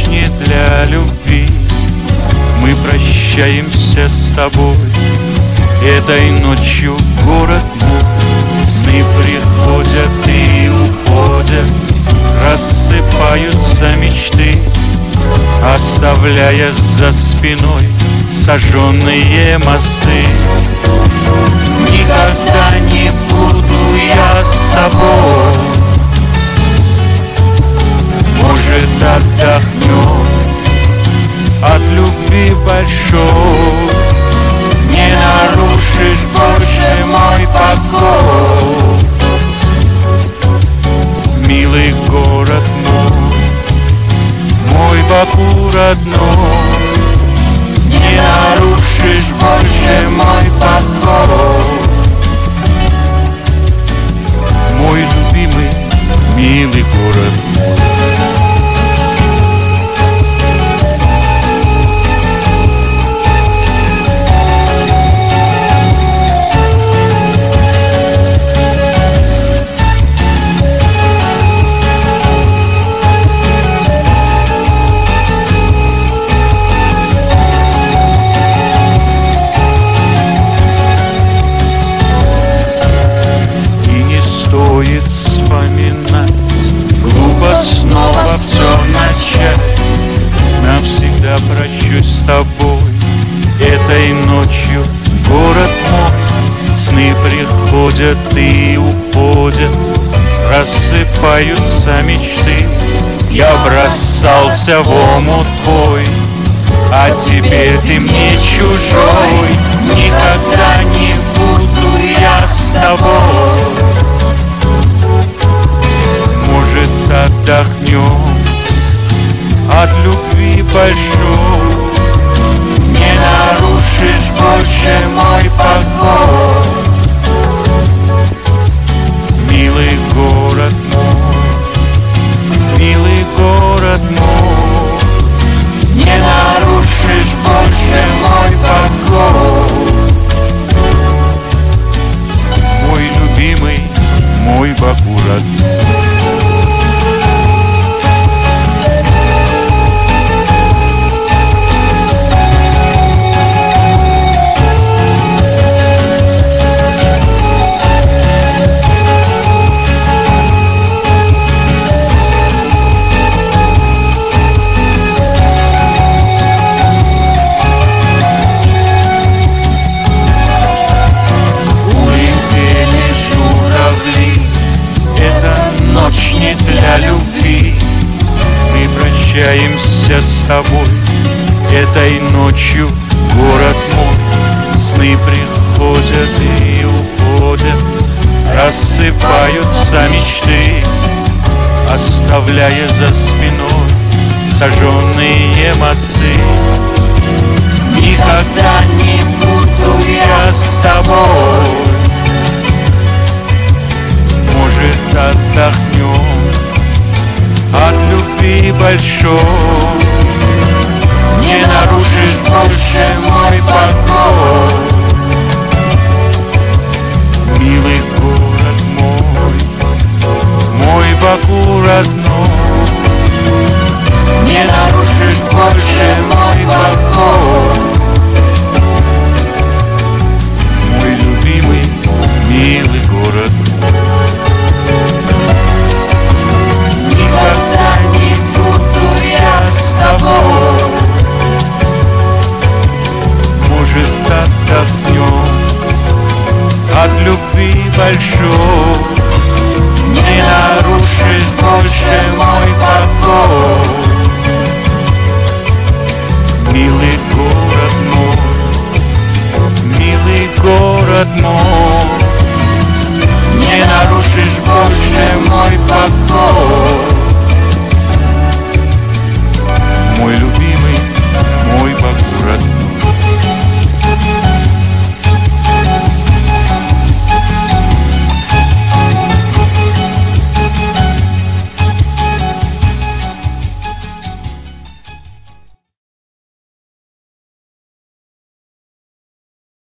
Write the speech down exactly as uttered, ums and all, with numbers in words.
ночь не для любви. Мы прощаемся с тобой этой ночью, город мой. Сны приходят и уходят, рассыпаются мечты, оставляя за спиной сожженные мосты. Никогда не буду я с тобой, может, отдохнем от любви большой. Не нарушишь больше мой покой, милый город мой, мой Баку родной. Не нарушишь больше мой покой, мой любимый, милый город мой. Стоит вспоминать, глупо снова все начать. Навсегда прощусь с тобой этой ночью, город мой. Сны приходят и уходят, рассыпаются мечты. Я бросался в омут твой, а теперь ты мне чужой. Никогда не буду я с тобой, может, отдохнем от любви большой. Не нарушишь больше мой покой, милый город мой, милый город мой. Не нарушишь больше мой покой, мой любимый, мой Баку родной. Ночь не для любви. Мы прощаемся с тобой этой ночью, город мой. Сны приходят и уходят, рассыпаются мечты, оставляя за спиной сожженные мосты. Никогда не буду я с тобой, может, отдохнем от любви большой. Не нарушишь больше мой покой, милый город мой, мой Баку родной.